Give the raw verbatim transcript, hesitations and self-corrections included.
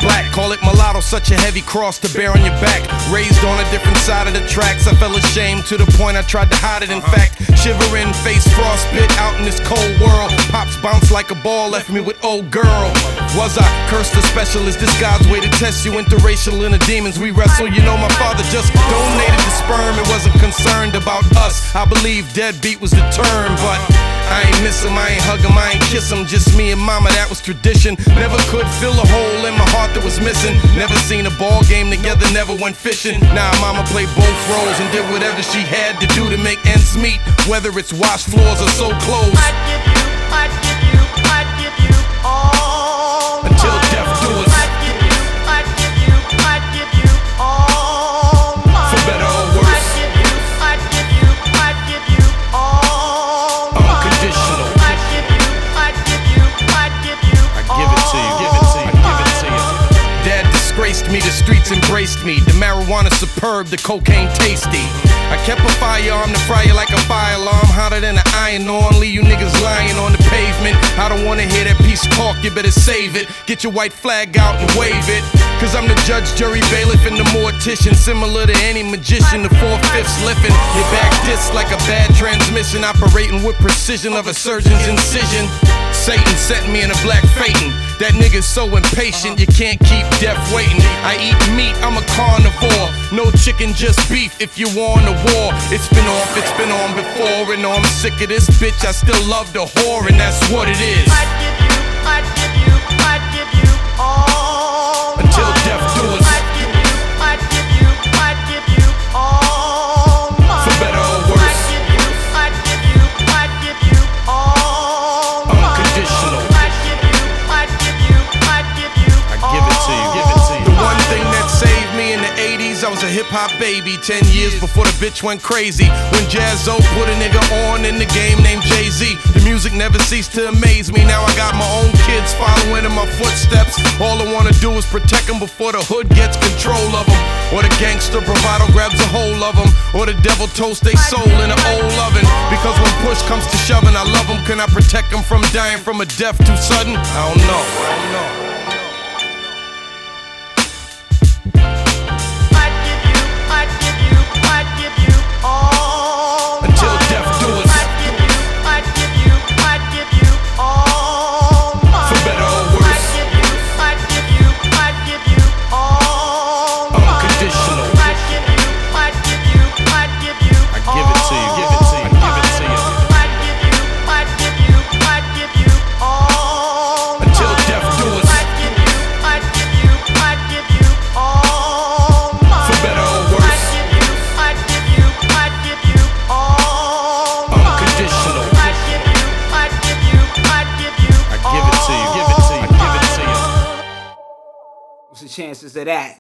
black. Call it mulatto, such a heavy cross to bear on your back. Raised on a different side of the tracks, I felt ashamed to the point I tried to hide it. In fact, shivering, face frostbit out in this cold world. Pops bounced like a ball, left me with old girl. Was I cursed a specialist? This God's way to test you. Interracial inner demons we wrestle. You know my father just donated the sperm and wasn't concerned about us. I believe deadbeat was the term, but I ain't miss him, I ain't hug him, I ain't kiss him. Just me and mama, that was tradition. Never could fill a hole in my heart that was missing. Never seen a ball game together, never went fishing. Nah, mama played both roles and did whatever she had to do to make ends meet. Whether it's wash floors or sew clothes, I'd give you, I'd give you, I'd give you all until death do us. I'd give you, I'd give you, I'd give you all mine. For better or worse, I'd give you, I'd give you, I'd give you all mine. unconditional. I'd give you, I'd give you, I'd give you I give it to you, give it to you, give it to you. Dad disgraced me, the streets embraced me. The marijuana superb, the cocaine tasty. I kept a firearm to fry you like a fire alarm. Hotter than an iron on, leave you niggas lying on the pavement. I don't wanna hear that piece of talk, you better save it. Get your white flag out and wave it. Cause I'm the judge, jury, bailiff, and the mortician. Similar to any magician, the four-fifths lifting. Your back disc like a bad transmission. Operating with precision of a surgeon's incision. Satan sent me in a black phaeton. That nigga's so impatient, you can't keep death waiting. I eat meat, I'm a carnivore. No chicken, just beef if you want a war. It's been off, it's been on before. And I'm sick of this bitch, I still love the whore, and that's what it is. I'd give you, I'd give you, I'd give you all Until mine. death do us. I'd give you, I'd give you, I'd give you all mine. For better or worse, I'd give you, I'd give you, I'd give you all mine. unconditional. I'd give you, I'd give you, I'd give you I give it to you, give it to you. The one thing that saved me in the eighties, I was a hip-hop baby. Ten years before the bitch went crazy. When Jaz-O put a nigga on in the game named Jay-Z. The music never ceased to amaze me. Now I got my own kids following in my footsteps. All I wanna do is protect them before the hood gets control of them. Or the gangster bravado grabs a hold of them. Or the devil toasts they soul in an old oven. Because when push comes to shoving, I love them. Can I protect them from dying from a death too sudden? I don't know, I don't know. I'd give you, I'd give you, I'd give you all Until mine. death do us. I'd give you, I'd give you, I'd give you all mine. For better or worse, I'd give you, I'd give you, I'd give you all mine. unconditional. I'd give you, I'd give you, I'd give you I give it to you, give it to you, give it to you. I'd give you, I'd give you, I'd give you all Until mine. death do us. I'd give you, I'd give you, I'd give you all mine. For better or I'd worse, give you, I'd give you, I'd give you all mine. unconditional. I'd give you, I'd give you, I'd give you I give it to you, give it to you, give it to you. What's the chances of that?